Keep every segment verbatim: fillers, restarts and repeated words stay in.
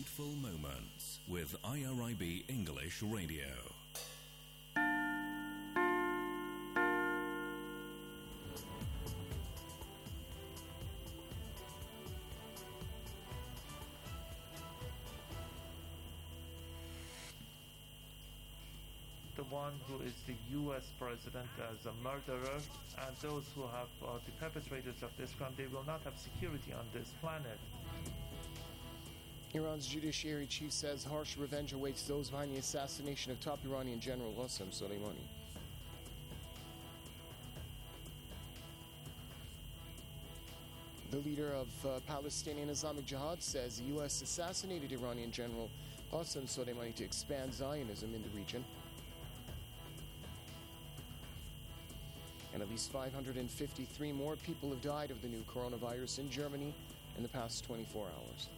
Fateful Moments with I R I B English Radio. The one who is the U S president as a murderer, and those who have uh, the perpetrators of this crime, they will not have security on this planet. Iran's judiciary chief says harsh revenge awaits those behind the assassination of top Iranian general Qasem Soleimani. The leader of uh, Palestinian Islamic Jihad says the U S assassinated Iranian general Qasem Soleimani to expand Zionism in the region. And at least five hundred fifty-three more people have died of the new coronavirus in Germany in the past twenty-four hours.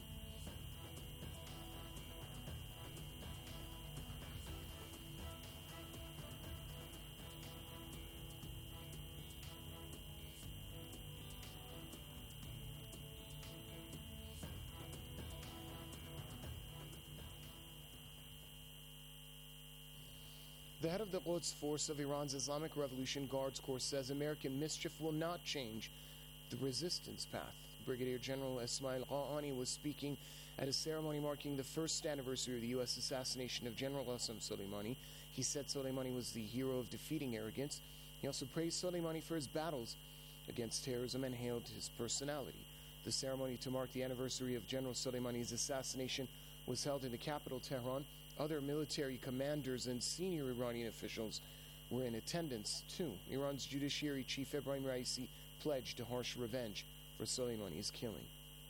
The head of the Quds Force of Iran's Islamic Revolution Guards Corps says American mischief will not change the resistance path. Brigadier General Ismail Qa'ani was speaking at a ceremony marking the first anniversary of the U S assassination of General Qasem Soleimani. He said Soleimani was the hero of defeating arrogance. He also praised Soleimani for his battles against terrorism and hailed his personality. The ceremony to mark the anniversary of General Soleimani's assassination was held in the capital, Tehran. Other military commanders and senior Iranian officials were in attendance, too. Iran's judiciary chief Ebrahim Raisi pledged to harsh revenge for Soleimani's killing.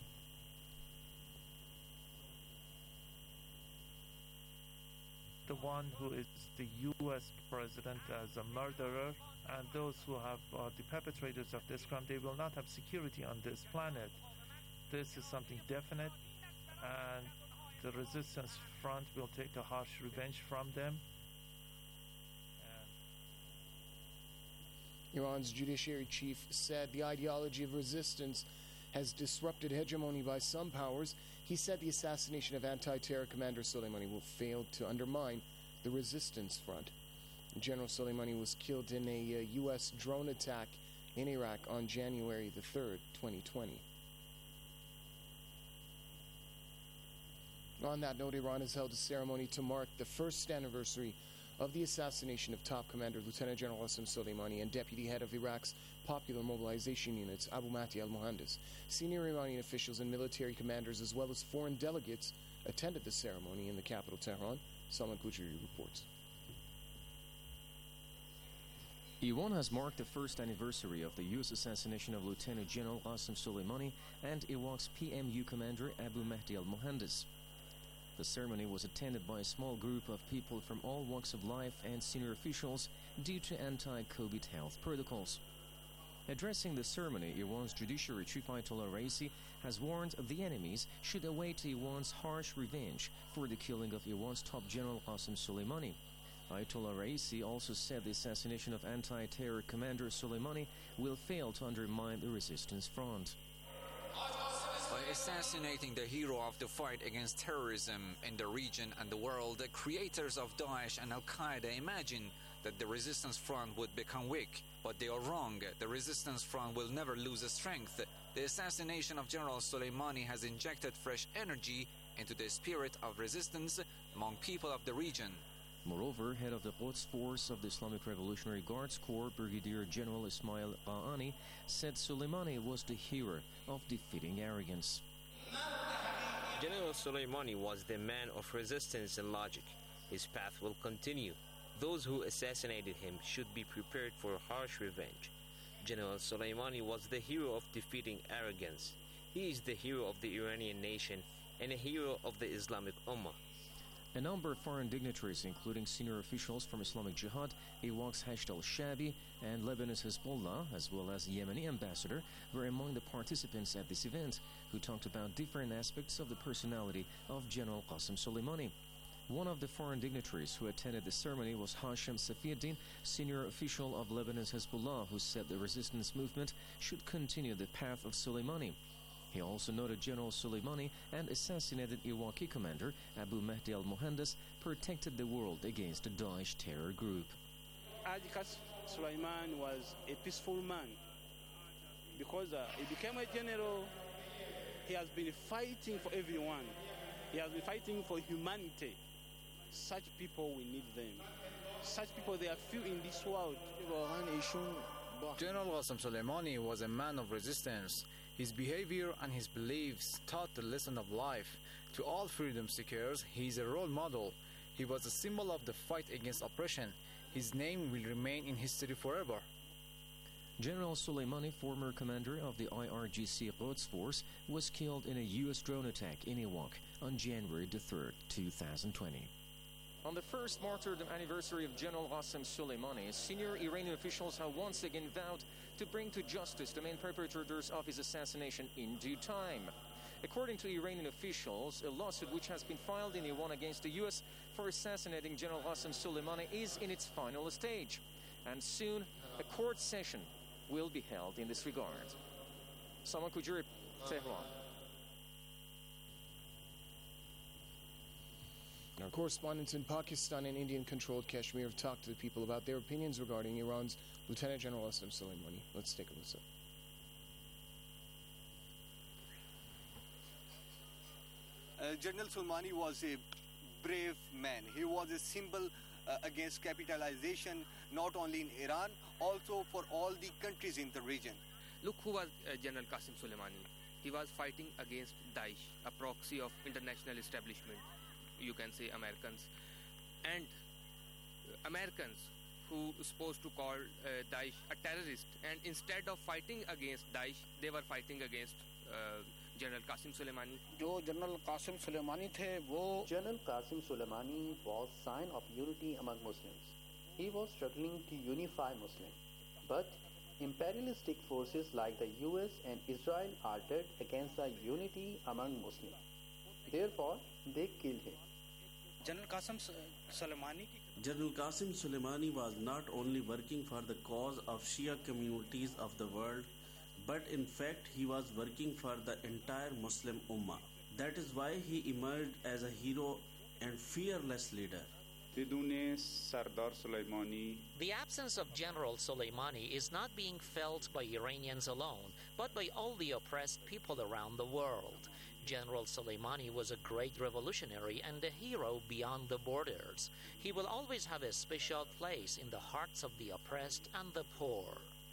The one who is the U S president as a murderer, and those who have uh, the perpetrators of this crime, they will not have security on this planet. This is something definite, and the resistance front will take a harsh revenge from them. And Iran's judiciary chief said the ideology of resistance has disrupted hegemony by some powers. He said the assassination of anti-terror commander Soleimani will fail to undermine the resistance front. General Soleimani was killed in a uh, U S drone attack in Iraq on January the third, twenty twenty. On that note, Iran has held a ceremony to mark the first anniversary of the assassination of top commander Lieutenant General Qasem Soleimani and deputy head of Iraq's popular mobilization units, Abu Mahdi al-Muhandis. Senior Iranian officials and military commanders, as well as foreign delegates, attended the ceremony in the capital, Tehran. Salman Kujri reports. Iran has marked the first anniversary of the U S assassination of Lieutenant General Qasem Soleimani and Iraq's P M U commander Abu Mahdi al-Muhandis. The ceremony was attended by a small group of people from all walks of life and senior officials due to anti-COVID health protocols. Addressing the ceremony, Iran's judiciary chief Ayatollah Raisi has warned the enemies should await Iran's harsh revenge for the killing of Iran's top general Qasem Soleimani. Ayatollah Raisi also said the assassination of anti-terror commander Soleimani will fail to undermine the resistance front. By assassinating the hero of the fight against terrorism in the region and the world, the creators of Daesh and Al-Qaeda imagine that the resistance front would become weak. But they are wrong. The resistance front will never lose strength. The assassination of General Soleimani has injected fresh energy into the spirit of resistance among people of the region. Moreover, head of the Quds Force of the Islamic Revolutionary Guards Corps, Brigadier General Ismail Qa'ani, said Soleimani was the hero of defeating arrogance. General Soleimani was the man of resistance and logic. His path will continue. Those who assassinated him should be prepared for harsh revenge. General Soleimani was the hero of defeating arrogance. He is the hero of the Iranian nation and a hero of the Islamic Ummah. A number of foreign dignitaries, including senior officials from Islamic Jihad, Iraq's Hashd al-Shabi, and Lebanon's Hezbollah, as well as the Yemeni ambassador, were among the participants at this event, who talked about different aspects of the personality of General Qasem Soleimani. One of the foreign dignitaries who attended the ceremony was Hashim Safiuddin, senior official of Lebanon's Hezbollah, who said the resistance movement should continue the path of Soleimani. He also noted General Soleimani and assassinated Iraqi commander Abu Mahdi al-Mohandes protected the world against the Daesh terror group. Haji Qasem Soleimani was a peaceful man because uh, he became a general. He has been fighting for everyone. He has been fighting for humanity. Such people, we need them. Such people, they are few in this world. General Qasem Soleimani was a man of resistance. His behavior and his beliefs taught the lesson of life. To all freedom seekers, he is a role model. He was a symbol of the fight against oppression. His name will remain in history forever. General Soleimani, former commander of the I R G C Quds Force, was killed in a U S drone attack in Iraq on January the third, two thousand twenty. On the first martyrdom anniversary of General Qasem Soleimani, senior Iranian officials have once again vowed to bring to justice the main perpetrators of his assassination in due time. According to Iranian officials, a lawsuit which has been filed in Iran against the U S for assassinating General Qasem Soleimani is in its final stage, and soon a court session will be held in this regard. Salman Kujuri, Tehran. Our correspondents in Pakistan and Indian-controlled Kashmir have talked to the people about their opinions regarding Iran's Lieutenant General Qasem Soleimani. Let's take a listen. Uh, General Soleimani was a brave man. He was a symbol uh, against capitalization, not only in Iran, also for all the countries in the region. Look who was uh, General Qasem Soleimani. He was fighting against Daesh, a proxy of international establishment. You can say Americans, and uh, Americans who were supposed to call uh, Daesh a terrorist, and instead of fighting against Daesh, they were fighting against uh, General Qasem Soleimani. जो general Qasem Soleimani थे वो General Qasem Soleimani was sign of unity among Muslims. He was struggling to unify Muslims, but imperialistic forces like the U S and Israel are dead against the unity among Muslims. Therefore, they killed him. General Qasem Soleimani General Qasem Soleimani was not only working for the cause of Shia communities of the world, but in fact he was working for the entire Muslim Ummah. That is why he emerged as a hero and fearless leader. The absence of General Soleimani is not being felt by Iranians alone, but by all the oppressed people around the world. General Soleimani was a great revolutionary and a hero beyond the borders. He will always have a special place in the hearts of the oppressed and the poor.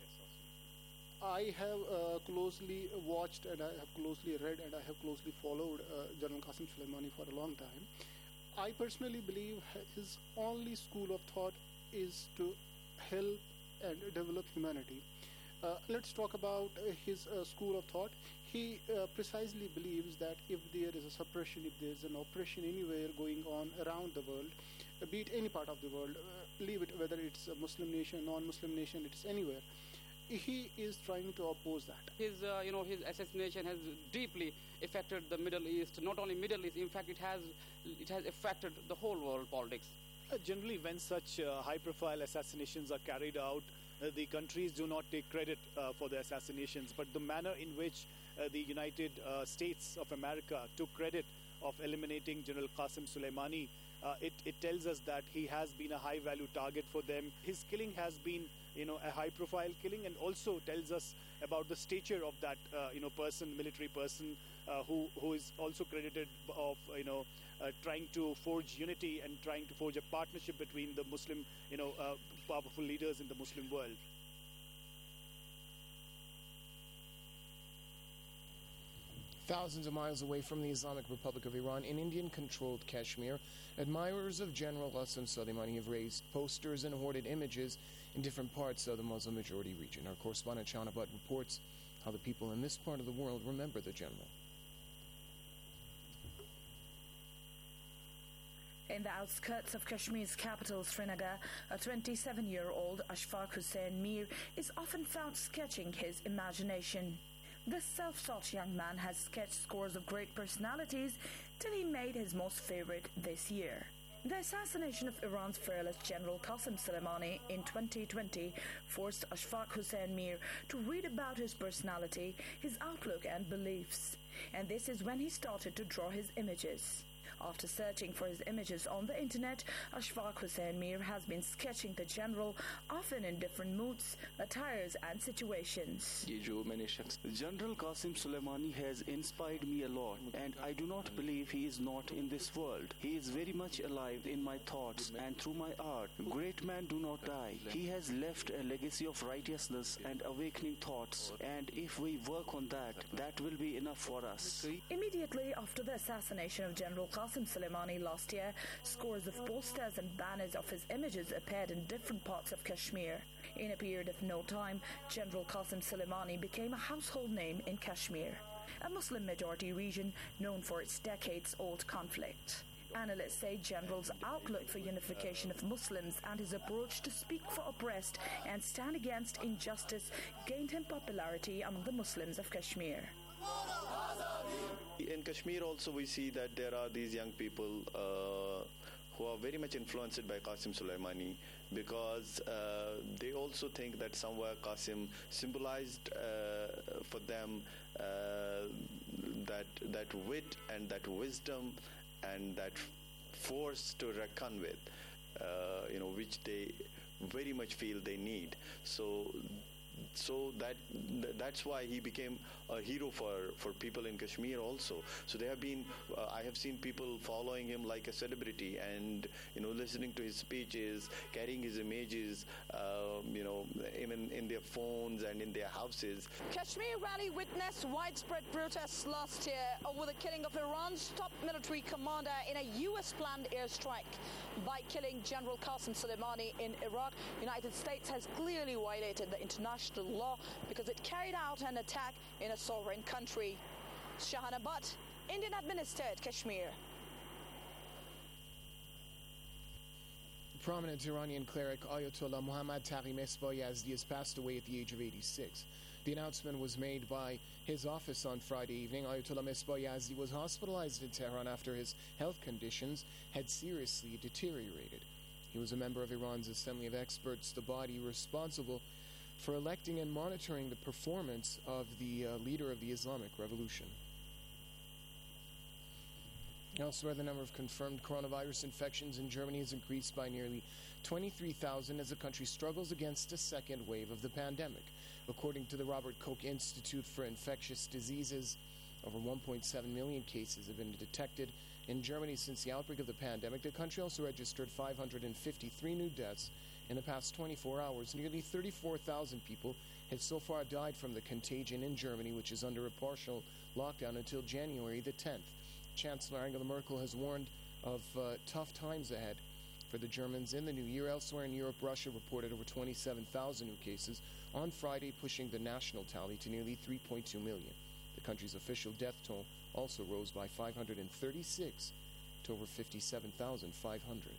I have uh, closely watched and I have closely read and I have closely followed uh, General Qasem Soleimani for a long time. I personally believe his only school of thought is to help and develop humanity. Uh, let's talk about uh, his uh, school of thought. He uh, precisely believes that if there is a suppression, if there is an oppression anywhere going on around the world, uh, be it any part of the world, uh, leave it whether it's a Muslim nation, non-Muslim nation, it's anywhere, he is trying to oppose that. His, uh, you know, his assassination has deeply affected the Middle East. Not only Middle East, in fact, it has it has affected the whole world politics. Uh, generally, when such uh, high-profile assassinations are carried out, uh, the countries do not take credit uh, for the assassinations, but the manner in which uh, the United uh, States of America took credit of eliminating General Qasem Soleimani, uh, it, it tells us that he has been a high-value target for them. His killing has been, you know, a high-profile killing, and also tells us about the stature of that, uh, you know, person, military person, uh, who who is also credited of, you know, uh, trying to forge unity and trying to forge a partnership between the Muslim, you know, uh, powerful leaders in the Muslim world. Thousands of miles away from the Islamic Republic of Iran in Indian-controlled Kashmir, admirers of General Qasem Soleimani have raised posters and hoarded images in different parts of the Muslim-majority region. Our correspondent Shana Butt reports how the people in this part of the world remember the general. In the outskirts of Kashmir's capital, Srinagar, a twenty-seven-year-old Ashfaq Hussain Mir is often found sketching his imagination. This self-taught young man has sketched scores of great personalities till he made his most favorite this year. The assassination of Iran's fearless General Qasem Soleimani in twenty twenty forced Ashfaq Hussein Mir to read about his personality, his outlook and beliefs. And this is when he started to draw his images. After searching for his images on the internet, Ashfaq Hussein Mir has been sketching the general, often in different moods, attires and situations. General Qasem Soleimani has inspired me a lot, and I do not believe he is not in this world. He is very much alive in my thoughts and through my art. Great men do not die. He has left a legacy of righteousness and awakening thoughts, and if we work on that, that will be enough for us. Immediately after the assassination of General Qasem Soleimani last year, scores of posters and banners of his images appeared in different parts of Kashmir. In a period of no time, General Qasem Soleimani became a household name in Kashmir, a Muslim-majority region known for its decades-old conflict. Analysts say General's outlook for unification of Muslims and his approach to speak for oppressed and stand against injustice gained him popularity among the Muslims of Kashmir. In Kashmir also we see that there are these young people uh, who are very much influenced by Qasem Soleimani, because uh, they also think that somewhere Qasem symbolized uh, for them uh, that that wit and that wisdom and that force to reckon with, uh, you know, which they very much feel they need. So. So that that's why he became a hero for, for people in Kashmir also. So they have been, uh, I have seen people following him like a celebrity, and you know, listening to his speeches, carrying his images, um, you know, even in their phones and in their houses. Kashmir rally witnessed widespread protests last year over the killing of Iran's top military commander in a U S planned airstrike. By killing General Qasem Soleimani in Iraq, United States has clearly violated the international law because it carried out an attack in a sovereign country. Shahana Butt, Indian-administered Kashmir. Prominent Iranian cleric Ayatollah Muhammad Taghi Mesbah-Yazdi has passed away at the age of eighty-six. The announcement was made by his office on Friday evening. Ayatollah Mesbah-Yazdi was hospitalized in Tehran after his health conditions had seriously deteriorated. He was a member of Iran's Assembly of Experts, the body responsible for electing and monitoring the performance of the uh, leader of the Islamic Revolution. Elsewhere, the number of confirmed coronavirus infections in Germany has increased by nearly twenty-three thousand as the country struggles against a second wave of the pandemic. According to the Robert Koch Institute for Infectious Diseases, over one point seven million cases have been detected in Germany since the outbreak of the pandemic. The country also registered five hundred fifty-three new deaths in the past twenty-four hours. Nearly thirty-four thousand people have so far died from the contagion in Germany, which is under a partial lockdown until January the tenth. Chancellor Angela Merkel has warned of uh, tough times ahead for the Germans in the new year. Elsewhere in Europe, Russia reported over twenty-seven thousand new cases on Friday, pushing the national tally to nearly three point two million. The country's official death toll also rose by five hundred thirty-six to over fifty-seven thousand five hundred.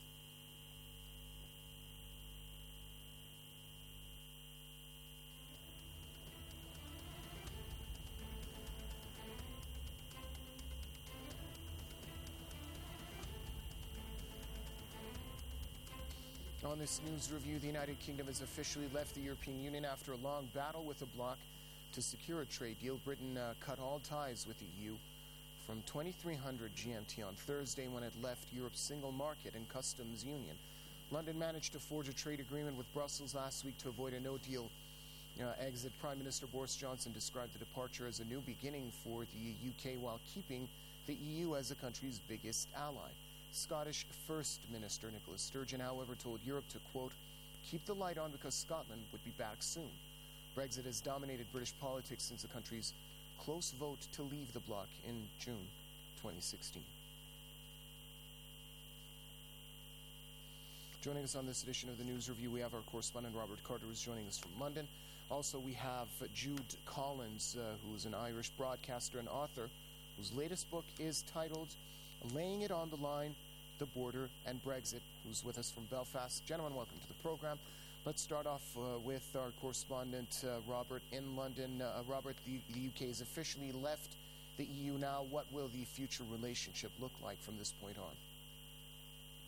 On this news review, the United Kingdom has officially left the European Union after a long battle with the bloc to secure a trade deal. Britain uh, cut all ties with the E U from twenty-three hundred G M T on Thursday when it left Europe's single market and customs union. London managed to forge a trade agreement with Brussels last week to avoid a no-deal uh, exit. Prime Minister Boris Johnson described the departure as a new beginning for the U K while keeping the E U as the country's biggest ally. Scottish First Minister Nicola Sturgeon, however, told Europe to, quote, keep the light on because Scotland would be back soon. Brexit has dominated British politics since the country's close vote to leave the bloc in June twenty sixteen. Joining us on this edition of the News Review, we have our correspondent Robert Carter, who's joining us from London. Also, we have Jude Collins, uh, who is an Irish broadcaster and author, whose latest book is titled Laying It on the Line, the Border and Brexit, who's with us from Belfast. Gentlemen, welcome to the program. Let's start off uh, with our correspondent, uh, Robert, in London. Uh, Robert, the, the U K has officially left the E U now. What will the future relationship look like from this point on?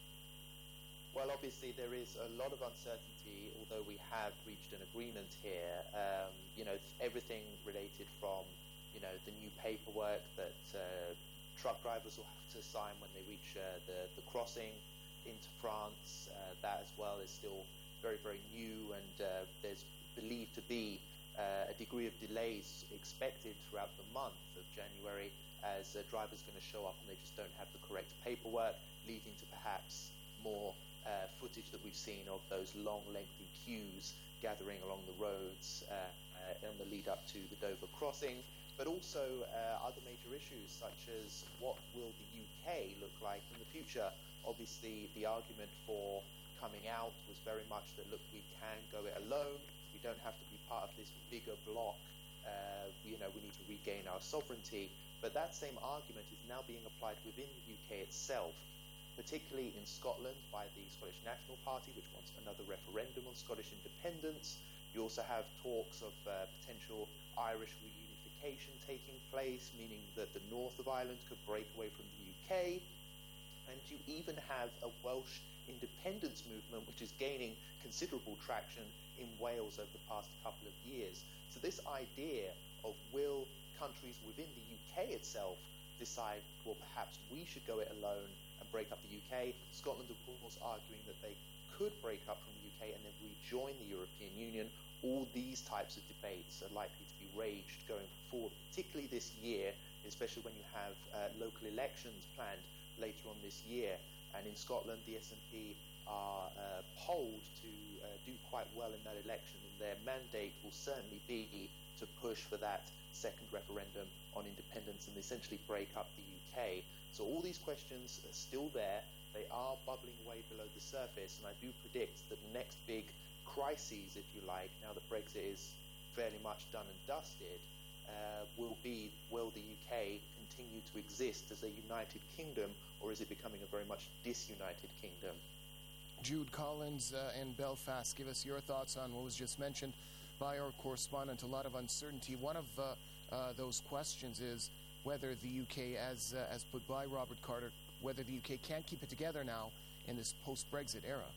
Well, obviously there is a lot of uncertainty, although we have reached an agreement here. Um, you know, everything related from, you know, the new paperwork that uh, truck drivers will have to sign when they reach uh, the, the crossing into France. Uh, that as well is still very, very new, and uh, there's believed to be uh, a degree of delays expected throughout the month of January, as uh, drivers are going to show up and they just don't have the correct paperwork, leading to perhaps more uh, footage that we've seen of those long, lengthy queues gathering along the roads uh, uh, on the lead up to the Dover crossing, but also uh, other major issues such as what will the U K look like in the future. Obviously, the argument for coming out was very much that, look, we can go it alone. We don't have to be part of this bigger bloc. Uh, you know, we need to regain our sovereignty. But that same argument is now being applied within the U K itself, particularly in Scotland by the Scottish National Party, which wants another referendum on Scottish independence. You also have talks of uh, potential Irish reunification taking place, meaning that the north of Ireland could break away from the U K. And you even have a Welsh independence movement, which is gaining considerable traction in Wales over the past couple of years. So this idea of will countries within the U K itself decide, well, perhaps we should go it alone and break up the U K. Scotland, of course, arguing that they could break up from the U K and then rejoin the European Union. All these types of debates are likely to be raged going forward, particularly this year, especially when you have uh, local elections planned later on this year. And in Scotland, the S N P are uh, polled to uh, do quite well in that election, and their mandate will certainly be to push for that second referendum on independence and essentially break up the U K. So all these questions are still there. They are bubbling away below the surface, and I do predict that the next big crises, if you like, now that Brexit is fairly much done and dusted, uh, will be, will the U K continue to exist as a united kingdom, or is it becoming a very much disunited kingdom? Jude Collins uh, in Belfast, give us your thoughts on what was just mentioned by our correspondent. A lot of uncertainty. One of uh, uh, those questions is whether the U K, as uh, as put by Robert Carter, whether the U K can keep it together now in this post-Brexit era.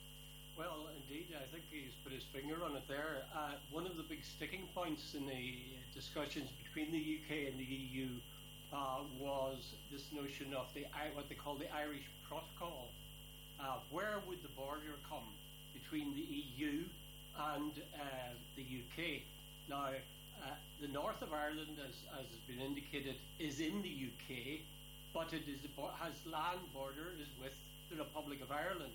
Well, indeed, I think he's put his finger on it there. Uh, one of the big sticking points in the discussions between the U K and the E U uh, was this notion of the what they call the Irish Protocol. Uh, where would the border come between the E U and uh, the U K? Now, uh, the north of Ireland, as, as has been indicated, is in the U K, but it is has land borders with the Republic of Ireland.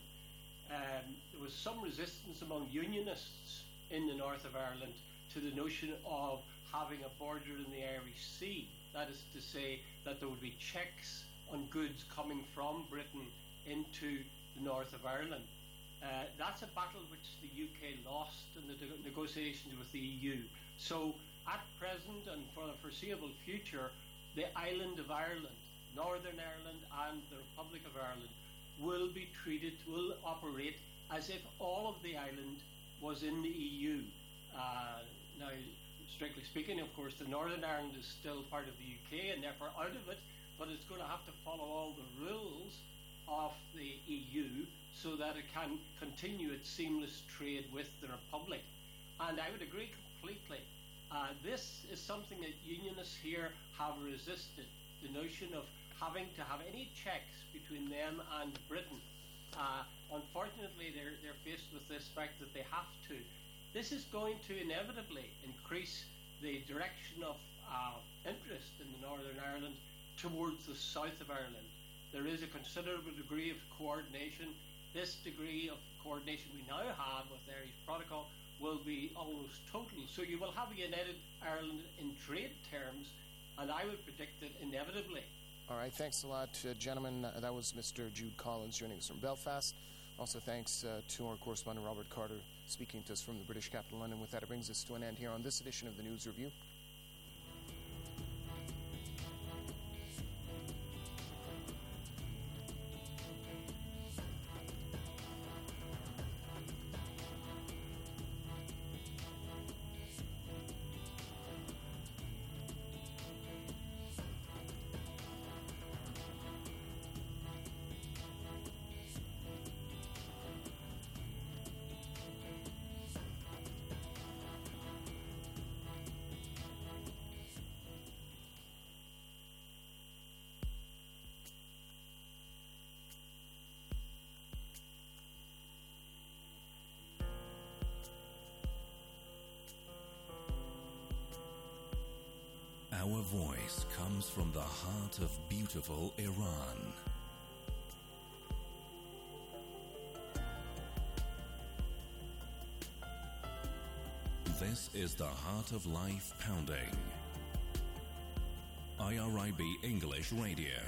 Um, there was some resistance among unionists in the north of Ireland to the notion of having a border in the Irish Sea. That is to say that there would be checks on goods coming from Britain into the north of Ireland. Uh, that's a battle which the U K lost in the negotiations with the E U. So at present and for the foreseeable future, the island of Ireland, Northern Ireland and the Republic of Ireland will be treated, will operate as if all of the island was in the E U. Uh, now, strictly speaking, of course, the Northern Ireland is still part of the U K and therefore out of it, but it's going to have to follow all the rules of the E U so that it can continue its seamless trade with the Republic. And I would agree completely. Uh, this is something that unionists here have resisted, the notion of having to have any checks between them and Britain. Uh, unfortunately, they're, they're faced with this fact that they have to. This is going to inevitably increase the direction of uh, interest in the Northern Ireland towards the south of Ireland. There is a considerable degree of coordination. This degree of coordination we now have with the Irish Protocol will be almost total. So you will have a united Ireland in trade terms, and I would predict that inevitably. All right, thanks a lot, uh, gentlemen. Uh, that was Mister Jude Collins joining us from Belfast. Also thanks uh, to our correspondent Robert Carter speaking to us from the British capital, London. With that, it brings us to an end here on this edition of the News Review. Our voice comes from the heart of beautiful Iran. This is the Heart of Life Pounding. I R I B English Radio.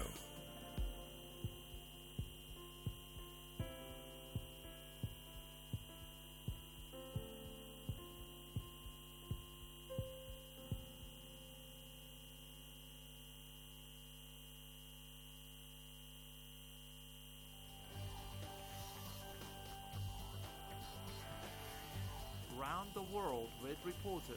Round the world with reporters.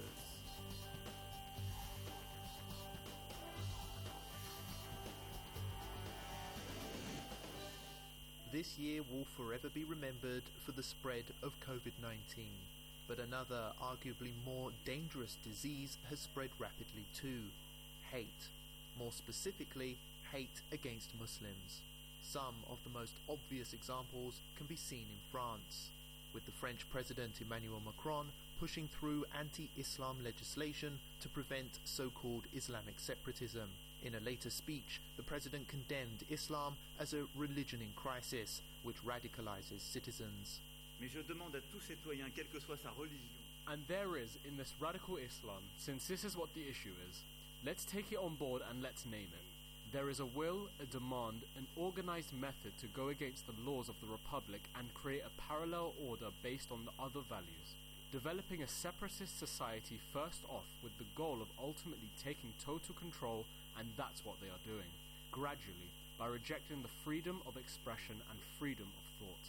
This year will forever be remembered for the spread of COVID nineteen, but another, arguably more dangerous disease has spread rapidly too: hate. More specifically, hate against Muslims. Some of the most obvious examples can be seen in France, with the French President Emmanuel Macron pushing through anti-Islam legislation to prevent so-called Islamic separatism. In a later speech, the president condemned Islam as a religion in crisis, which radicalizes citizens. Mais je demande à tout citoyen, quelle que soit sa religion. And there is, in this radical Islam, since this is what the issue is, let's take it on board and let's name it. There is a will, a demand, an organized method to go against the laws of the Republic and create a parallel order based on the other values, developing a separatist society first off with the goal of ultimately taking total control, and that's what they are doing, gradually, by rejecting the freedom of expression and freedom of thought.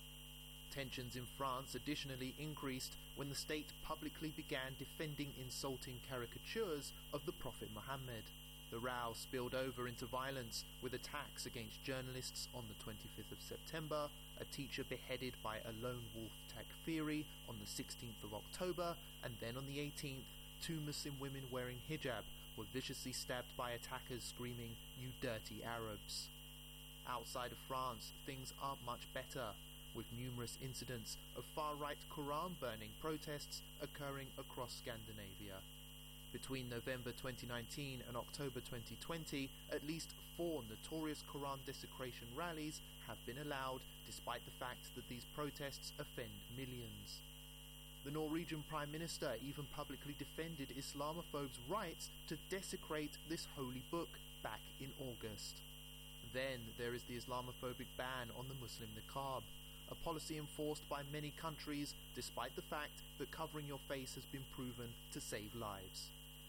Tensions in France additionally increased when the state publicly began defending insulting caricatures of the Prophet Muhammad. The row spilled over into violence, with attacks against journalists on the twenty-fifth of September, a teacher beheaded by a lone wolf Takfiri on the sixteenth of October, and then on the eighteenth, two Muslim women wearing hijab were viciously stabbed by attackers screaming, "You dirty Arabs." Outside of France, things aren't much better, with numerous incidents of far-right Quran-burning protests occurring across Scandinavia. Between November twenty nineteen and October twenty twenty, at least four notorious Quran desecration rallies have been allowed, despite the fact that these protests offend millions. The Norwegian Prime Minister even publicly defended Islamophobes' rights to desecrate this holy book back in August. Then there is the Islamophobic ban on the Muslim niqab, a policy enforced by many countries despite the fact that covering your face has been proven to save lives.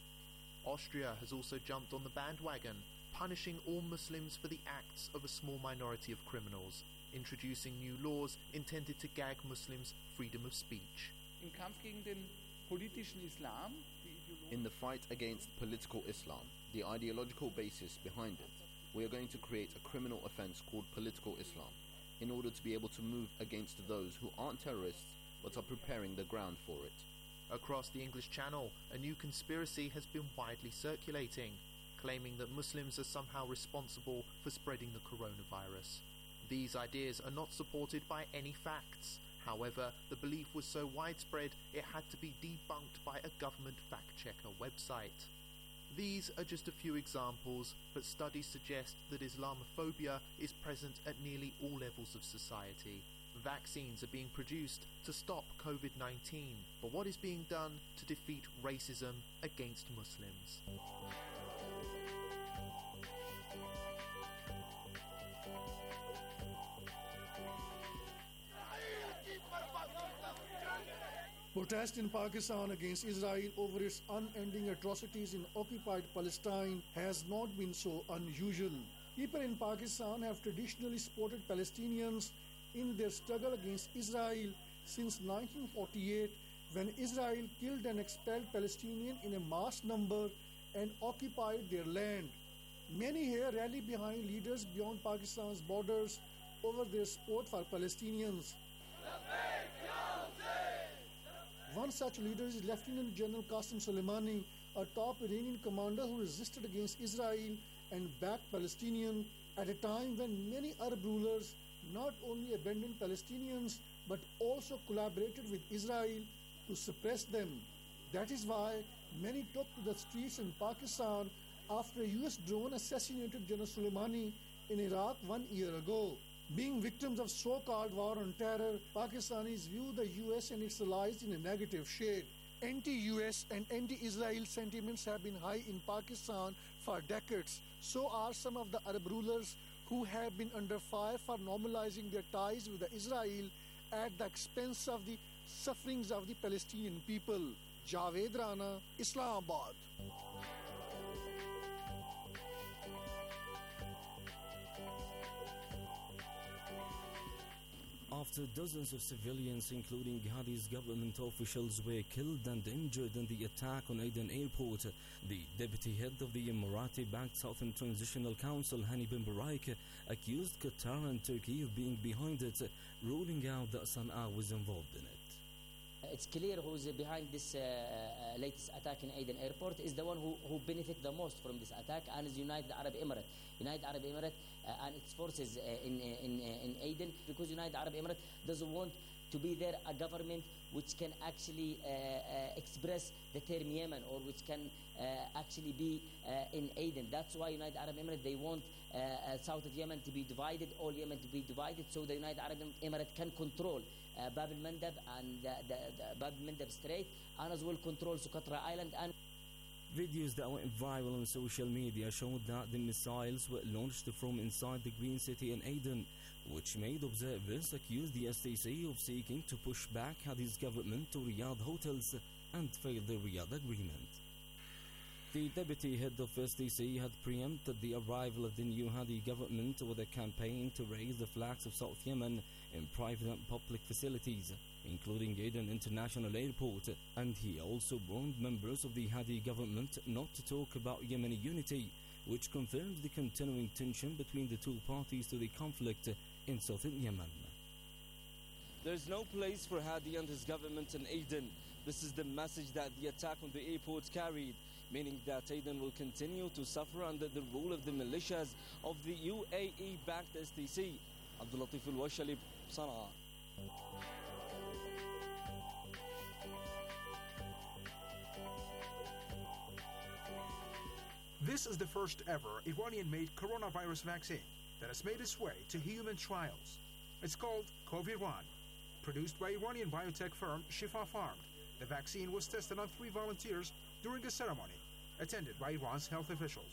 Austria has also jumped on the bandwagon, punishing all Muslims for the acts of a small minority of criminals, introducing new laws intended to gag Muslims' freedom of speech. Im Kampf gegen den politischen Islam, in the fight against political Islam, the ideological basis behind it, we are going to create a criminal offense called political Islam, in order to be able to move against those who aren't terrorists but are preparing the ground for it. Across the English Channel, a new conspiracy has been widely circulating, claiming that Muslims are somehow responsible for spreading the coronavirus. These ideas are not supported by any facts. However, the belief was so widespread it had to be debunked by a government fact-checker website. These are just a few examples, but studies suggest that Islamophobia is present at nearly all levels of society. Vaccines are being produced to stop COVID nineteen, but what is being done to defeat racism against Muslims? Protest in Pakistan against Israel over its unending atrocities in occupied Palestine has not been so unusual. People in Pakistan have traditionally supported Palestinians in their struggle against Israel since nineteen forty-eight, when Israel killed and expelled Palestinians in a mass number and occupied their land. Many here rally behind leaders beyond Pakistan's borders over their support for Palestinians. One such leader is Lieutenant General Qasem Soleimani, a top Iranian commander who resisted against Israel and backed Palestinians at a time when many Arab rulers not only abandoned Palestinians but also collaborated with Israel to suppress them. That is why Many took to the streets in Pakistan after a U S drone assassinated General Soleimani in Iraq one year ago. Being victims of so-called war on terror, Pakistanis view the U S and its allies in a negative shade. Anti-U S and anti-Israel sentiments have been high in Pakistan for decades. So are some of the Arab rulers who have been under fire for normalizing their ties with Israel at the expense of the sufferings of the Palestinian people. Javed Rana, Islamabad. After dozens of civilians, including Hadi's government officials, were killed and injured in the attack on Aden Airport, the deputy head of the Emirati-backed Southern Transitional Council, Hani bin Baraik, accused Qatar and Turkey of being behind it, ruling out that Sana'a was involved in it. It's clear who's behind this uh, uh, latest attack in Aden Airport is the one who, who benefit the most from this attack, and is United Arab Emirates. United Arab Emirates uh, and its forces uh, in, in, in Aden, because United Arab Emirates doesn't want to be there a government which can actually uh, uh, express the term Yemen, or which can uh, actually be uh, in Aden. That's why United Arab Emirates, they want uh, uh, south of Yemen to be divided, all Yemen to be divided, so the United Arab Emirates can control uh, Bab al-Mandab and the, the, the Bab al-Mandab Strait, and as well control Socotra Island. And videos that went viral on social media showed that the missiles were launched from inside the Green City in Aden, which made observers accuse the S T C of seeking to push back Hadi's government to Riyadh hotels and fail the Riyadh agreement. The deputy head of S T C had preempted the arrival of the new Hadi government with a campaign to raise the flags of South Yemen in private and public facilities, including Aden International Airport, and he also warned members of the Hadi government not to talk about Yemeni unity, which confirms the continuing tension between the two parties to the conflict in southern Yemen. There's no place for Hadi and his government in Aden. This is the message that the attack on the airport carried, meaning that Aden will continue to suffer under the rule of the militias of the U A E-backed S T C. Abdul Latif Al-Washali, Sana'a. This is the first ever Iranian-made coronavirus vaccine that has made its way to human trials. It's called Coviran, produced by Iranian biotech firm Shifa Pharm. The vaccine was tested on three volunteers during a ceremony attended by Iran's health officials.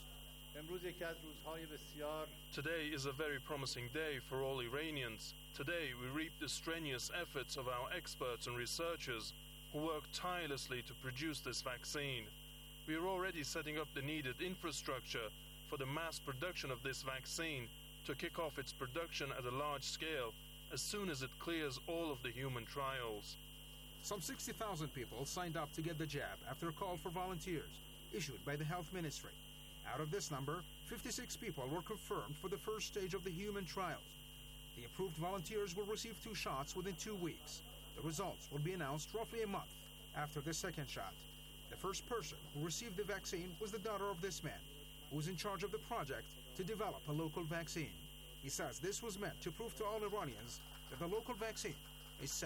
Today is a very promising day for all Iranians. Today we reap the strenuous efforts of our experts and researchers who work tirelessly to produce this vaccine. We are already setting up the needed infrastructure for the mass production of this vaccine to kick off its production at a large scale as soon as it clears all of the human trials. Some sixty thousand people signed up to get the jab after a call for volunteers issued by the Health Ministry. Out of this number, fifty-six people were confirmed for the first stage of the human trials. The approved volunteers will receive two shots within two weeks. The results will be announced roughly a month after the second shot. The first person who received the vaccine was the daughter of this man, who was in charge of the project to develop a local vaccine. He says this was meant to prove to all Iranians that the local vaccine is safe.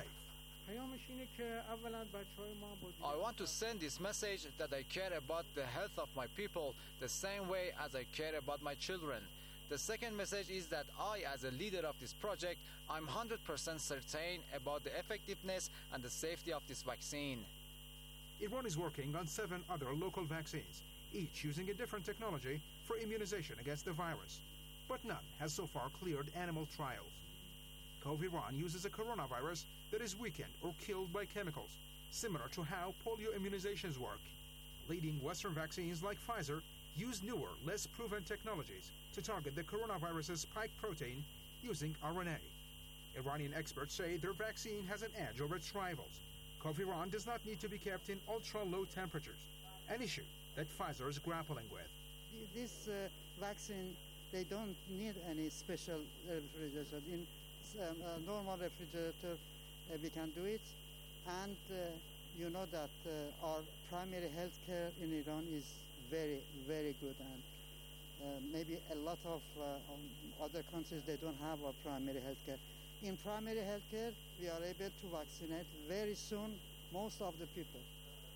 I want to send this message that I care about the health of my people the same way as I care about my children. The second message is that I, as a leader of this project, I'm one hundred percent certain about the effectiveness and the safety of this vaccine. Iran is working on seven other local vaccines, each using a different technology for immunization against the virus, but none has so far cleared animal trials. Coviran uses a coronavirus that is weakened or killed by chemicals, similar to how polio immunizations work. Leading Western vaccines like Pfizer use newer, less proven technologies to target the coronavirus's spike protein using R N A. Iranian experts say their vaccine has an edge over its rivals. Coviran does not need to be kept in ultra-low temperatures, an issue that Pfizer is grappling with. This uh, vaccine, they don't need any special refrigeration. In um, a normal refrigerator, uh, we can do it. And uh, you know that uh, our primary health care in Iran is very, very good. And uh, maybe a lot of uh, um, other countries, they don't have our primary health care. In primary health care, we are able to vaccinate very soon most of the people.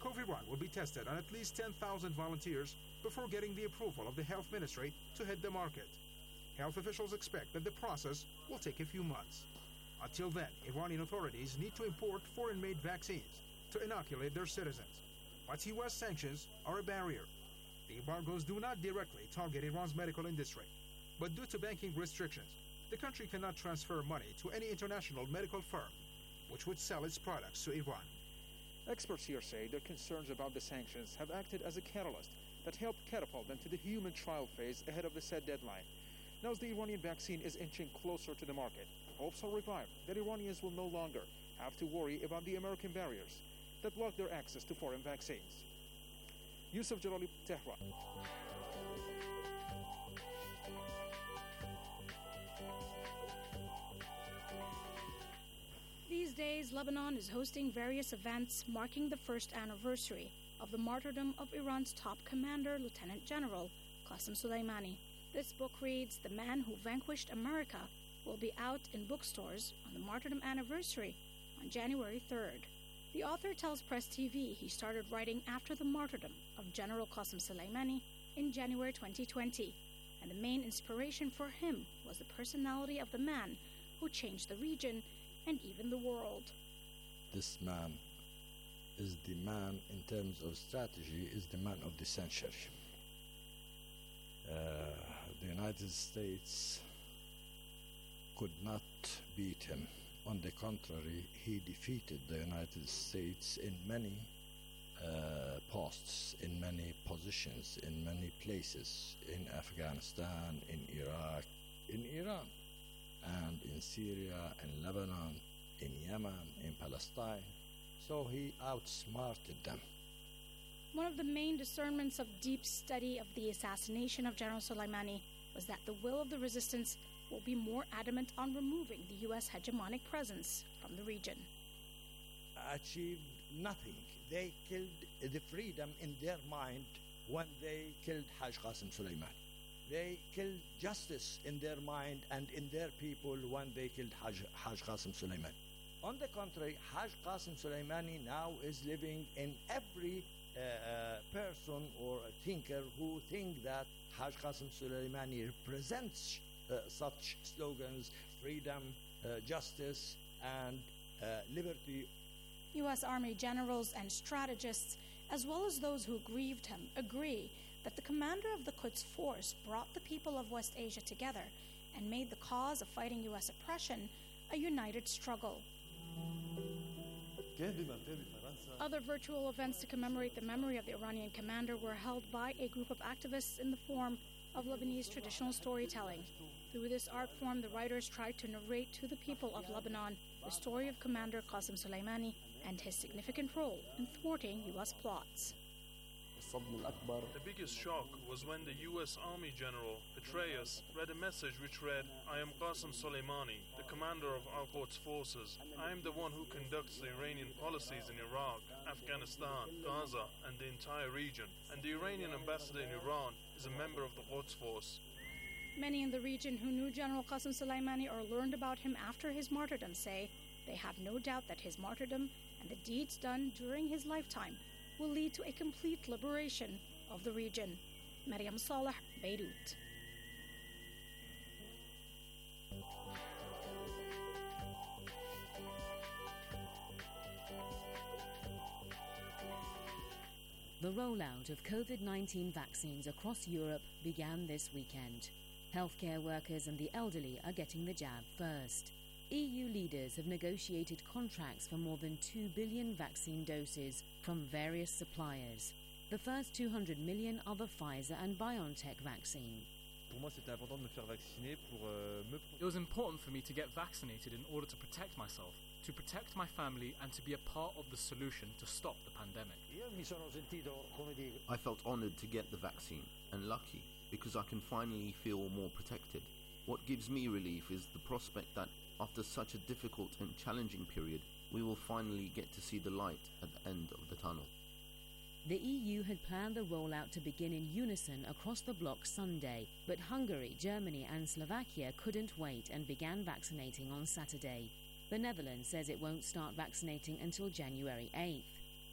Coviran will be tested on at least ten thousand volunteers before getting the approval of the Health Ministry to hit the market. Health officials expect that the process will take a few months. Until then, Iranian authorities need to import foreign-made vaccines to inoculate their citizens. But U S sanctions are a barrier. The embargoes do not directly target Iran's medical industry, but due to banking restrictions, the country cannot transfer money to any international medical firm which would sell its products to Iran. Experts here say their concerns about the sanctions have acted as a catalyst that helped catapult them to the human trial phase ahead of the set deadline. Now as the Iranian vaccine is inching closer to the market, hopes are revived that Iranians will no longer have to worry about the American barriers that block their access to foreign vaccines. Yusuf Jalali, Tehran. These days, Lebanon is hosting various events marking the first anniversary of the martyrdom of Iran's top commander, Lieutenant General Qasem Soleimani. This book reads, The Man Who Vanquished America, will be out in bookstores on the martyrdom anniversary on January third. The author tells Press T V he started writing after the martyrdom of General Qasem Soleimani in January twenty twenty, and the main inspiration for him was the personality of the man who changed the region and even the world. This man is the man in terms of strategy, is the man of the century. Uh, the United States could not beat him. On the contrary, he defeated the United States in many uh, posts, in many positions, in many places, in Afghanistan, in Iraq, in Iran, and in Syria, in Lebanon, in Yemen, in Palestine. So he outsmarted them. One of the main discernments of deep study of the assassination of General Soleimani was that the will of the resistance will be more adamant on removing the U S hegemonic presence from the region. Achieved nothing. They killed the freedom in their mind when they killed Haj Qasem Soleimani. They killed justice in their mind and in their people when they killed Haj, Haj Qasem Soleimani. On the contrary, Haj Qasem Soleimani now is living in every uh, uh, person or thinker who think that Haj Qasem Soleimani represents uh, such slogans, freedom, uh, justice, and uh, liberty. U S Army generals and strategists, as well as those who grieved him, agree that the commander of the Quds Force brought the people of West Asia together and made the cause of fighting U S oppression a united struggle. Other virtual events to commemorate the memory of the Iranian commander were held by a group of activists in the form of Lebanese traditional storytelling. Through this art form, the writers tried to narrate to the people of Lebanon the story of Commander Qasem Soleimani and his significant role in thwarting U S plots. The biggest shock was when the U S Army General, Petraeus, read a message which read, I am Qasem Soleimani, the commander of our Quds forces. I am the one who conducts the Iranian policies in Iraq, Afghanistan, Gaza, and the entire region. And the Iranian ambassador in Iran is a member of the Quds force. Many in the region who knew General Qasem Soleimani or learned about him after his martyrdom say they have no doubt that his martyrdom and the deeds done during his lifetime will lead to a complete liberation of the region. Maryam Saleh, Beirut. The rollout of COVID nineteen vaccines across Europe began this weekend. Healthcare workers and the elderly are getting the jab first. E U leaders have negotiated contracts for more than two billion vaccine doses from various suppliers. The first two hundred million are the Pfizer and BioNTech vaccine. It was important for me to get vaccinated in order to protect myself, to protect my family, and to be a part of the solution to stop the pandemic. I felt honoured to get the vaccine, and lucky, because I can finally feel more protected. What gives me relief is the prospect that after such a difficult and challenging period, we will finally get to see the light at the end of the tunnel. The E U had planned the rollout to begin in unison across the bloc Sunday, but Hungary, Germany and Slovakia couldn't wait and began vaccinating on Saturday. The Netherlands says it won't start vaccinating until January eighth.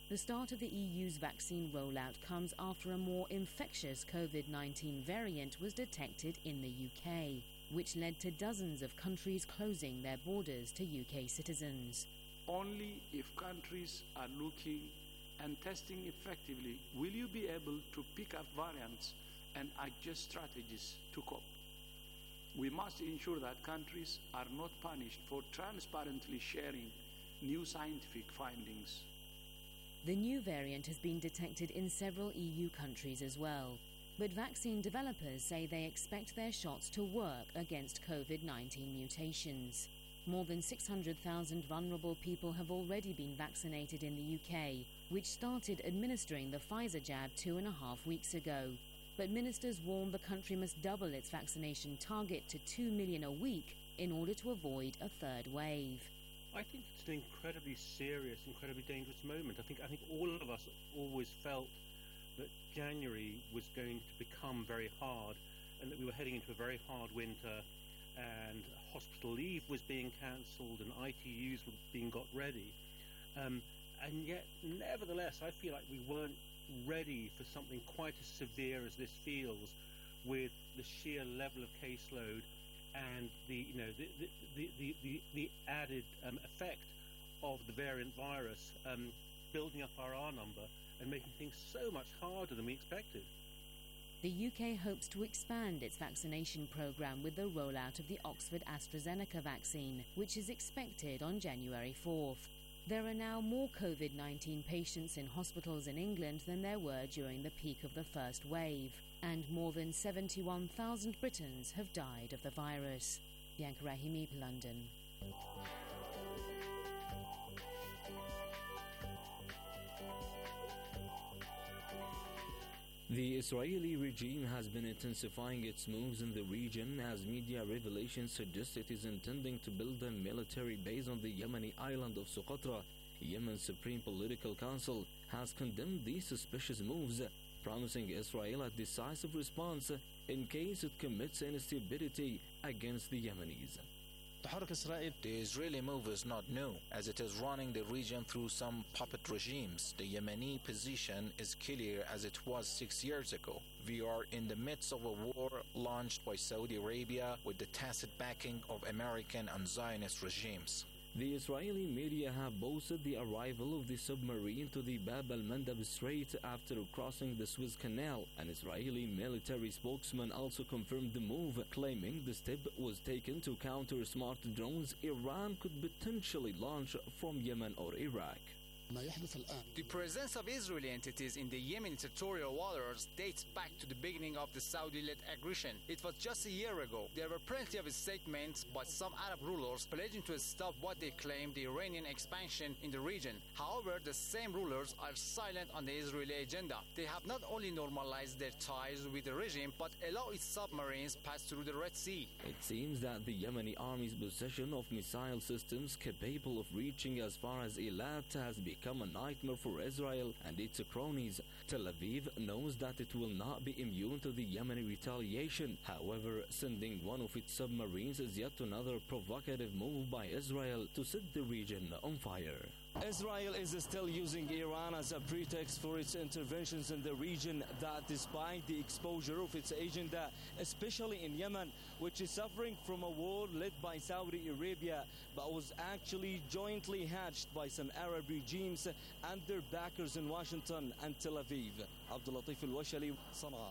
The start of the E U's vaccine rollout comes after a more infectious COVID nineteen variant was detected in the U K, which led to dozens of countries closing their borders to U K citizens. Only if countries are looking and testing effectively will you be able to pick up variants and adjust strategies to cope. We must ensure that countries are not punished for transparently sharing new scientific findings. The new variant has been detected in several E U countries as well, but vaccine developers say they expect their shots to work against COVID nineteen mutations. More than six hundred thousand vulnerable people have already been vaccinated in the U K, which started administering the Pfizer jab two and a half weeks ago. But ministers warn the country must double its vaccination target to two million a week in order to avoid a third wave. I think it's an incredibly serious, incredibly dangerous moment. I think I think all of us always felt that January was going to become very hard and that we were heading into a very hard winter, and hospital leave was being cancelled and I T Us were being got ready. Um, and yet, nevertheless, I feel like we weren't ready for something quite as severe as this feels, with the sheer level of caseload and the you know the the the the, the, the added um, effect of the variant virus um, building up our R number and making things so much harder than we expected. The U K hopes to expand its vaccination programme with the rollout of the Oxford AstraZeneca vaccine, which is expected on January fourth. There are now more COVID nineteen patients in hospitals in England than there were during the peak of the first wave, and more than seventy-one thousand Britons have died of the virus. Bianca Rahimi, London. The Israeli regime has been intensifying its moves in the region as media revelations suggest it is intending to build a military base on the Yemeni island of Socotra. Yemen's Supreme Political Council has condemned these suspicious moves, promising Israel a decisive response in case it commits instability against the Yemenis. The Israeli move is not new, as it is running the region through some puppet regimes. The Yemeni position is clear as it was six years ago. We are in the midst of a war launched by Saudi Arabia with the tacit backing of American and Zionist regimes. The Israeli media have boasted the arrival of the submarine to the Bab al-Mandab Strait after crossing the Suez Canal. An Israeli military spokesman also confirmed the move, claiming the step was taken to counter smart drones Iran could potentially launch from Yemen or Iraq. The presence of Israeli entities in the Yemeni territorial waters dates back to the beginning of the Saudi-led aggression. It was just a year ago. There were plenty of statements by some Arab rulers pledging to stop what they claimed the Iranian expansion in the region. However, the same rulers are silent on the Israeli agenda. They have not only normalized their ties with the regime, but allow its submarines pass through the Red Sea. It seems that the Yemeni army's possession of missile systems capable of reaching as far as Eilat has become become a nightmare for Israel and its cronies. Tel Aviv knows that it will not be immune to the Yemeni retaliation. However, sending one of its submarines is yet another provocative move by Israel to set the region on fire. Israel is still using Iran as a pretext for its interventions in the region, that despite the exposure of its agenda, especially in Yemen, which is suffering from a war led by Saudi Arabia, but was actually jointly hatched by some Arab regimes and their backers in Washington and Tel Aviv. Abdul Latif Al-Washali, Sana'a.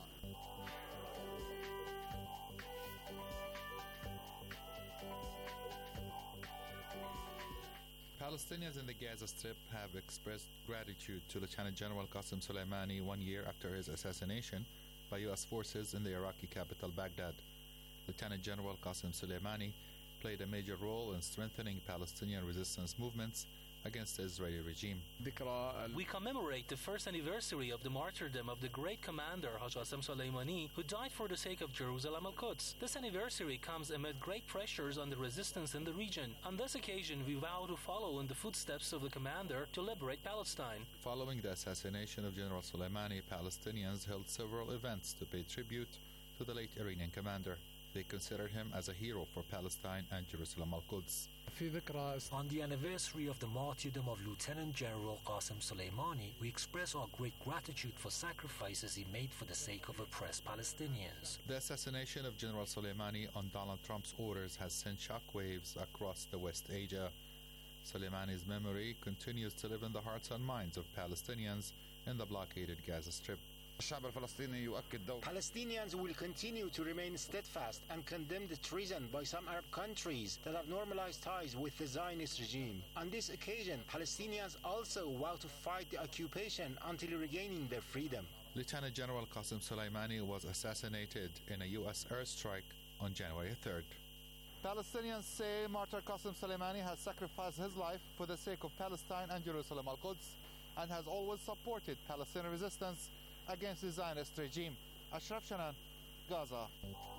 Palestinians in the Gaza Strip have expressed gratitude to Lieutenant General Qasem Soleimani one year after his assassination by U S forces in the Iraqi capital Baghdad. Lieutenant General Qasem Soleimani played a major role in strengthening Palestinian resistance movements against the Israeli regime. We commemorate the first anniversary of the martyrdom of the great commander Haj Qasem Soleimani, who died for the sake of Jerusalem al-Quds. This anniversary comes amid great pressures on the resistance in the region. On this occasion, we vow to follow in the footsteps of the commander to liberate Palestine. Following the assassination of General Soleimani, Palestinians held several events to pay tribute to the late Iranian commander. They considered him as a hero for Palestine and Jerusalem al-Quds. On the anniversary of the martyrdom of Lieutenant General Qasem Soleimani, we express our great gratitude for sacrifices he made for the sake of oppressed Palestinians. The assassination of General Soleimani on Donald Trump's orders has sent shockwaves across the West Asia. Soleimani's memory continues to live in the hearts and minds of Palestinians in the blockaded Gaza Strip. Palestinians will continue to remain steadfast and condemn the treason by some Arab countries that have normalized ties with the Zionist regime. On this occasion, Palestinians also vow to fight the occupation until regaining their freedom. Lieutenant General Qasem Soleimani was assassinated in a U S airstrike on January third. Palestinians say martyr Qasem Soleimani has sacrificed his life for the sake of Palestine and Jerusalem al-Quds and has always supported Palestinian resistance against the Zionist regime. Ashraf Shanan, Gaza.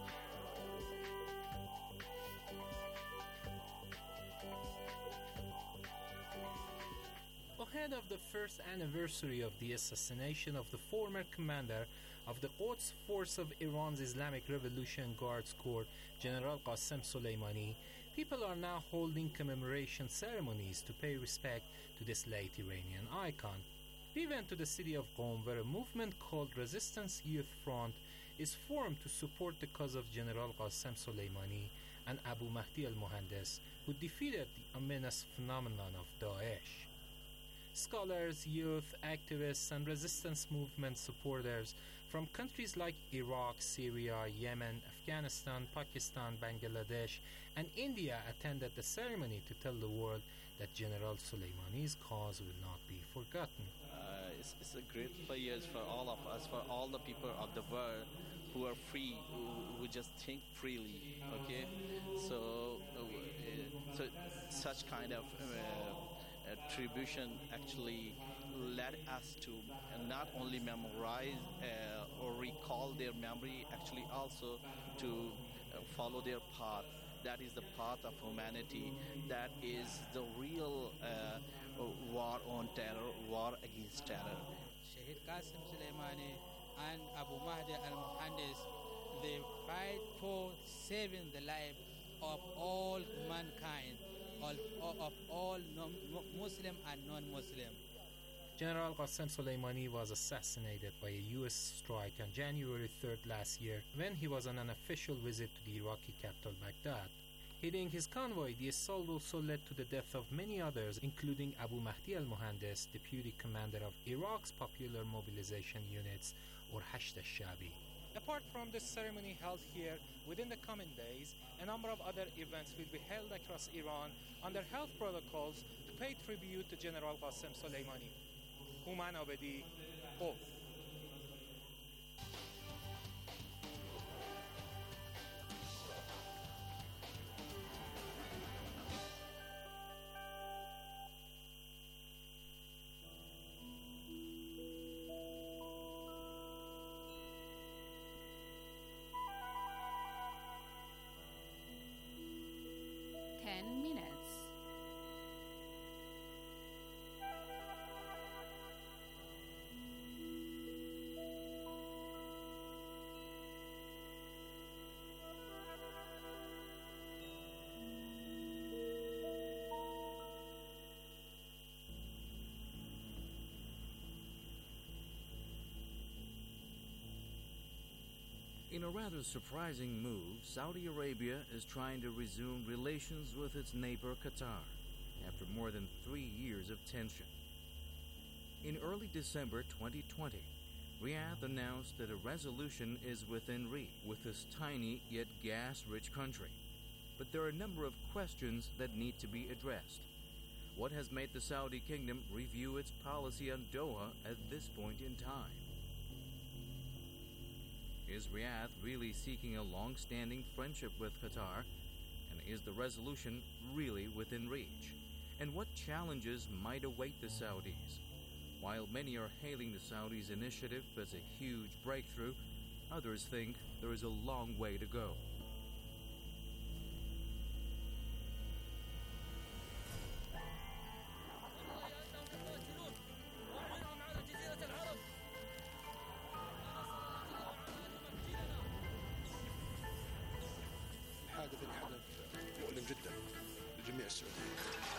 Ahead of the first anniversary of the assassination of the former commander of the Quds Force of Iran's Islamic Revolution Guards Corps, General Qasem Soleimani, people are now holding commemoration ceremonies to pay respect to this late Iranian icon. We went to the city of Qom, where a movement called Resistance Youth Front is formed to support the cause of General Qasem Soleimani and Abu Mahdi al-Mohandes, who defeated the ominous phenomenon of Daesh. Scholars, youth, activists, and resistance movement supporters from countries like Iraq, Syria, Yemen, Afghanistan, Pakistan, Bangladesh, and India attended the ceremony to tell the world that General Soleimani's cause will not be forgotten. Uh, it's, it's a great players for all of us, for all the people of the world who are free, who, who just think freely. Okay, so uh, so such kind of uh, attribution actually led us to not only memorize uh, or recall their memory, actually also to uh, follow their path. That is the path of humanity. That is the real uh, war on terror, war against terror. Shahid Qasem Soleimani and Abu Mahdi al-Mohandes, they fight for saving the life of all mankind, of, of all non- Muslim and non-Muslim. General Qasem Soleimani was assassinated by a U S strike on January third last year when he was on an official visit to the Iraqi capital Baghdad. Hitting his convoy, the assault also led to the death of many others, including Abu Mahdi al-Mohandes, deputy commander of Iraq's Popular Mobilization Units, or Hashd al-Shabi. Apart from this ceremony held here, within the coming days, a number of other events will be held across Iran under health protocols to pay tribute to General Qasem Soleimani. Human Abedi, Qom. Ten minutes. In a rather surprising move, Saudi Arabia is trying to resume relations with its neighbor Qatar after more than three years of tension. In early December twenty twenty, Riyadh announced that a resolution is within reach with this tiny yet gas-rich country. But there are a number of questions that need to be addressed. What has made the Saudi kingdom review its policy on Doha at this point in time? Is Riyadh really seeking a long-standing friendship with Qatar? And is the resolution really within reach? And what challenges might await the Saudis? While many are hailing the Saudis' initiative as a huge breakthrough, others think there is a long way to go. جدا لجميع السعوديين.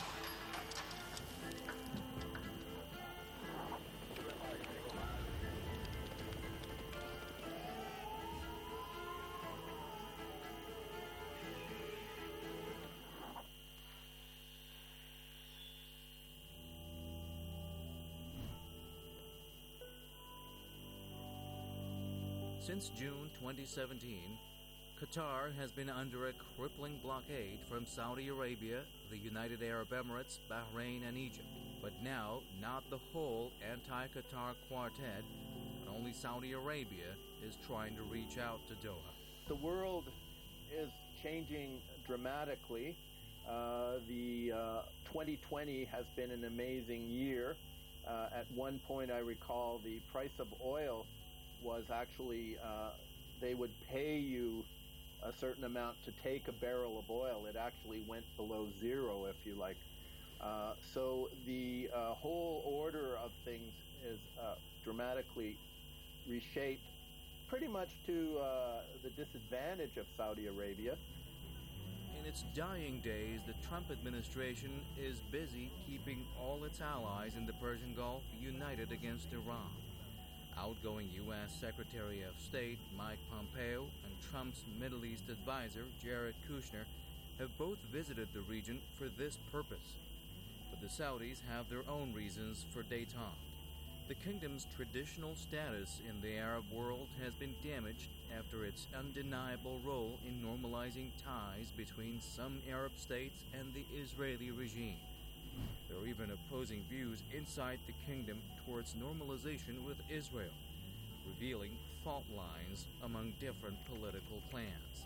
Since June twenty seventeen, Qatar has been under a crippling blockade from Saudi Arabia, the United Arab Emirates, Bahrain, and Egypt. But now, not the whole anti-Qatar quartet, but only Saudi Arabia is trying to reach out to Doha. The world is changing dramatically. Uh, the uh, twenty twenty has been an amazing year. Uh, at one point, I recall the price of oil was actually, uh, they would pay you a certain amount to take a barrel of oil. It actually went below zero, if you like. Uh, so the uh, whole order of things is uh, dramatically reshaped, pretty much to uh, the disadvantage of Saudi Arabia. In its dying days, the Trump administration is busy keeping all its allies in the Persian Gulf united against Iran. Outgoing U S Secretary of State Mike Pompeo and Trump's Middle East advisor Jared Kushner have both visited the region for this purpose. But the Saudis have their own reasons for détente. The kingdom's traditional status in the Arab world has been damaged after its undeniable role in normalizing ties between some Arab states and the Israeli regime. There are even opposing views inside the kingdom towards normalization with Israel, revealing fault lines among different political clans.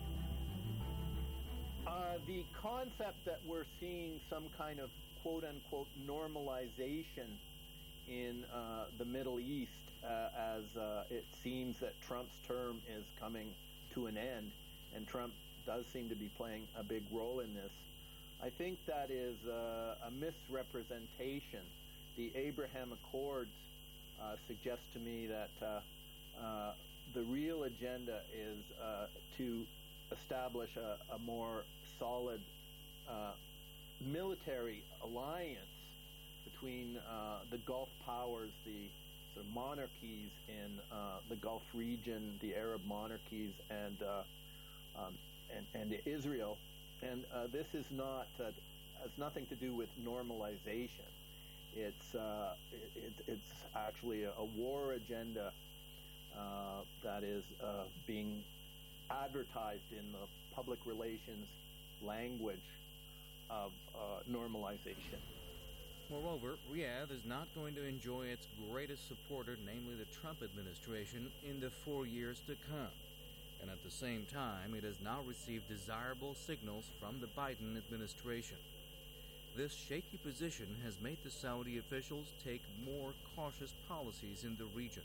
Uh, the concept that we're seeing some kind of quote-unquote normalization in uh, the Middle East uh, as uh, it seems that Trump's term is coming to an end, and Trump does seem to be playing a big role in this. I think that is uh, a misrepresentation. The Abraham Accords uh, suggest to me that uh, uh, the real agenda is uh, to establish a, a more solid uh, military alliance between uh, the Gulf powers, the sort of monarchies in uh, the Gulf region, the Arab monarchies, and uh, um, and, and Israel. And uh, this is not uh, has nothing to do with normalization. It's uh, it, it, it's actually a, a war agenda uh, that is uh, being advertised in the public relations language of uh, normalization. Moreover, Riyadh is not going to enjoy its greatest supporter, namely the Trump administration, in the four years to come. And at the same time, it has now received desirable signals from the Biden administration. This shaky position has made the Saudi officials take more cautious policies in the region.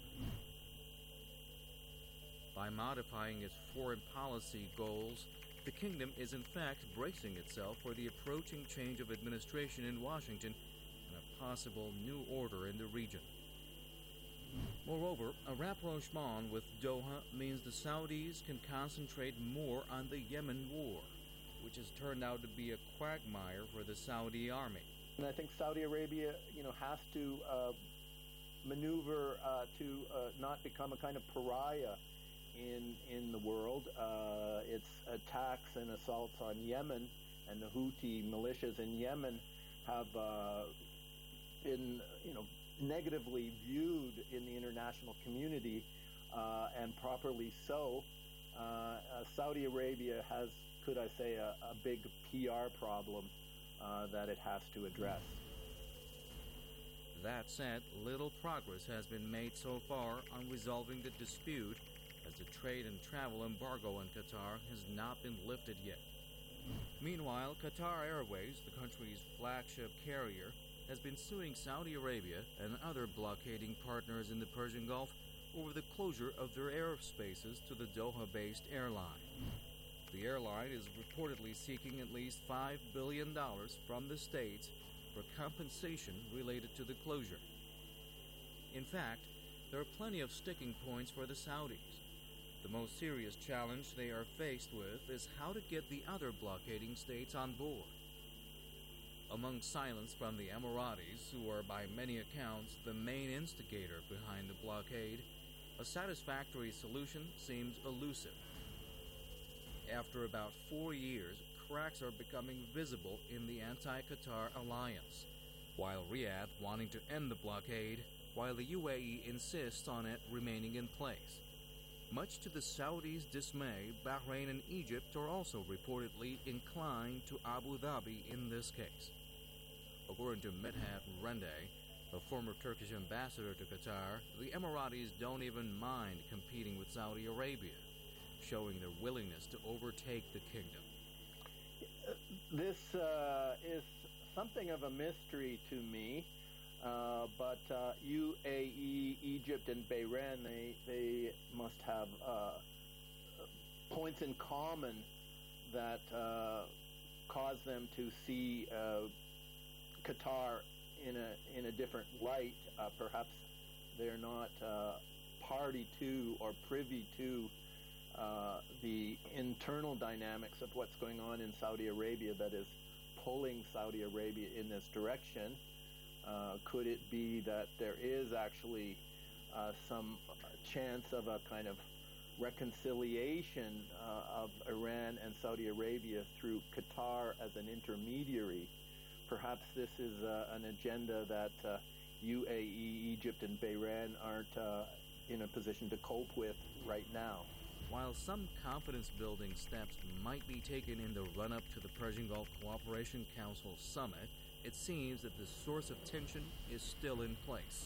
By modifying its foreign policy goals, the kingdom is in fact bracing itself for the approaching change of administration in Washington and a possible new order in the region. Moreover, a rapprochement with Doha means the Saudis can concentrate more on the Yemen war, which has turned out to be a quagmire for the Saudi army. And I think Saudi Arabia, you know, has to uh, maneuver uh, to uh, not become a kind of pariah in in the world. Uh, its attacks and assaults on Yemen and the Houthi militias in Yemen have uh, been, you know, negatively viewed in the international community, uh, and properly so. Uh, uh, Saudi Arabia has, could I say, a, a big P R problem uh, that it has to address. That said, little progress has been made so far on resolving the dispute, as the trade and travel embargo on Qatar has not been lifted yet. Meanwhile, Qatar Airways, the country's flagship carrier, has been suing Saudi Arabia and other blockading partners in the Persian Gulf over the closure of their airspaces to the Doha-based airline. The airline is reportedly seeking at least five billion dollars from the states for compensation related to the closure. In fact, there are plenty of sticking points for the Saudis. The most serious challenge they are faced with is how to get the other blockading states on board. Among silence from the Emiratis, who are by many accounts the main instigator behind the blockade, a satisfactory solution seems elusive. After about four years, cracks are becoming visible in the anti-Qatar alliance, while Riyadh wanting to end the blockade, while the U A E insists on it remaining in place. Much to the Saudis' dismay, Bahrain and Egypt are also reportedly inclined to Abu Dhabi in this case. According to Medhat Rende, a former Turkish ambassador to Qatar, the Emiratis don't even mind competing with Saudi Arabia, showing their willingness to overtake the kingdom. This uh, is something of a mystery to me, uh, but uh, U A E, Egypt, and Bahrain, they, they must have uh, points in common that uh, cause them to see uh, Qatar in a in a different light. Uh, perhaps they're not uh, party to or privy to uh, the internal dynamics of what's going on in Saudi Arabia that is pulling Saudi Arabia in this direction. Uh, could it be that there is actually uh, some chance of a kind of reconciliation uh, of Iran and Saudi Arabia through Qatar as an intermediary? Perhaps this is uh, an agenda that uh, U A E, Egypt, and Bahrain aren't uh, in a position to cope with right now. While some confidence-building steps might be taken in the run-up to the Persian Gulf Cooperation Council summit, it seems that the source of tension is still in place.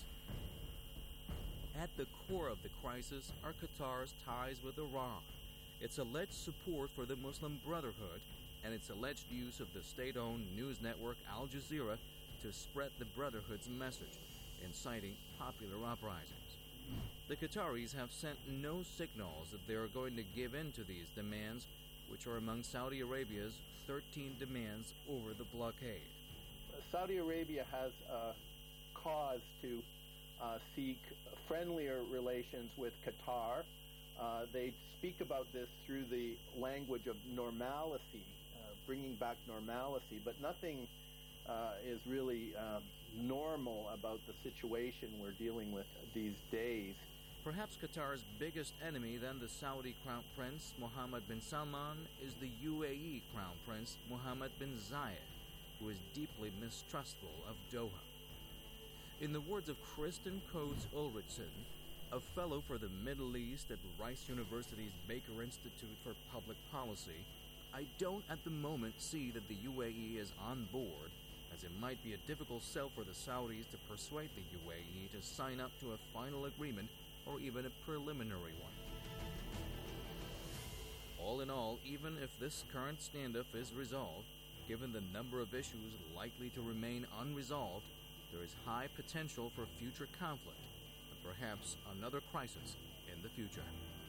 At the core of the crisis are Qatar's ties with Iran, its alleged support for the Muslim Brotherhood, and its alleged use of the state-owned news network Al Jazeera to spread the Brotherhood's message, inciting popular uprisings. The Qataris have sent no signals that they are going to give in to these demands, which are among Saudi Arabia's thirteen demands over the blockade. Saudi Arabia has uh, cause to uh, seek friendlier relations with Qatar. Uh, they speak about this through the language of normalcy, uh, bringing back normalcy, but nothing uh, is really um, normal about the situation we're dealing with these days. Perhaps Qatar's biggest enemy, then the Saudi Crown Prince Mohammed bin Salman, is the U A E Crown Prince Mohammed bin Zayed, who is deeply mistrustful of Doha. In the words of Kristen Coates Ulrichsen, a fellow for the Middle East at Rice University's Baker Institute for Public Policy, I don't at the moment see that the U A E is on board, as it might be a difficult sell for the Saudis to persuade the U A E to sign up to a final agreement or even a preliminary one. All in all, even if this current standoff is resolved, given the number of issues likely to remain unresolved, there is high potential for future conflict and perhaps another crisis in the future.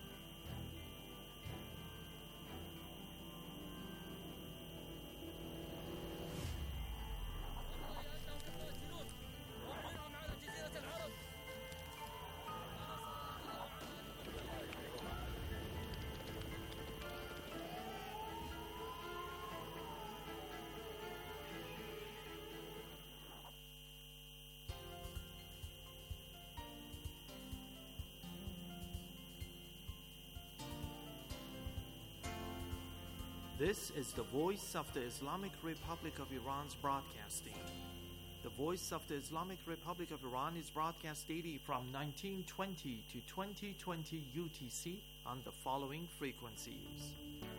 This is the Voice of the Islamic Republic of Iran's broadcasting. The Voice of the Islamic Republic of Iran is broadcast daily from nineteen twenty to twenty twenty U T C on the following frequencies.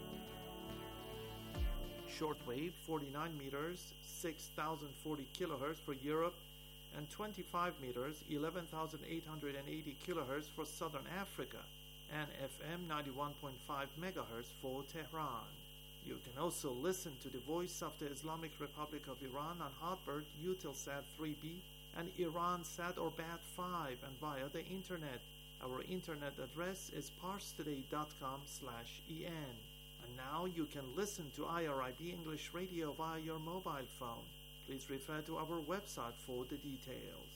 Shortwave forty-nine meters, six thousand forty kilohertz for Europe, and twenty-five meters, eleven thousand eight hundred eighty kilohertz for Southern Africa, and F M ninety-one point five megahertz for Tehran. You can also listen to the Voice of the Islamic Republic of Iran on Hotbird, Eutelsat three B, and Iransat or B A T five, and via the internet. Our internet address is parstoday dot com slash en. And now you can listen to I R I B English Radio via your mobile phone. Please refer to our website for the details.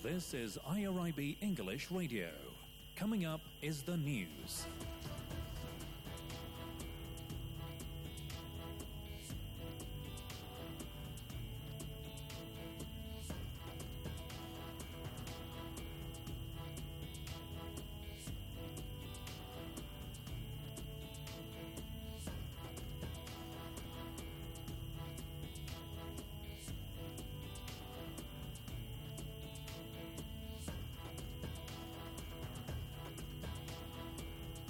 This is I R I B English Radio. Coming up is the news.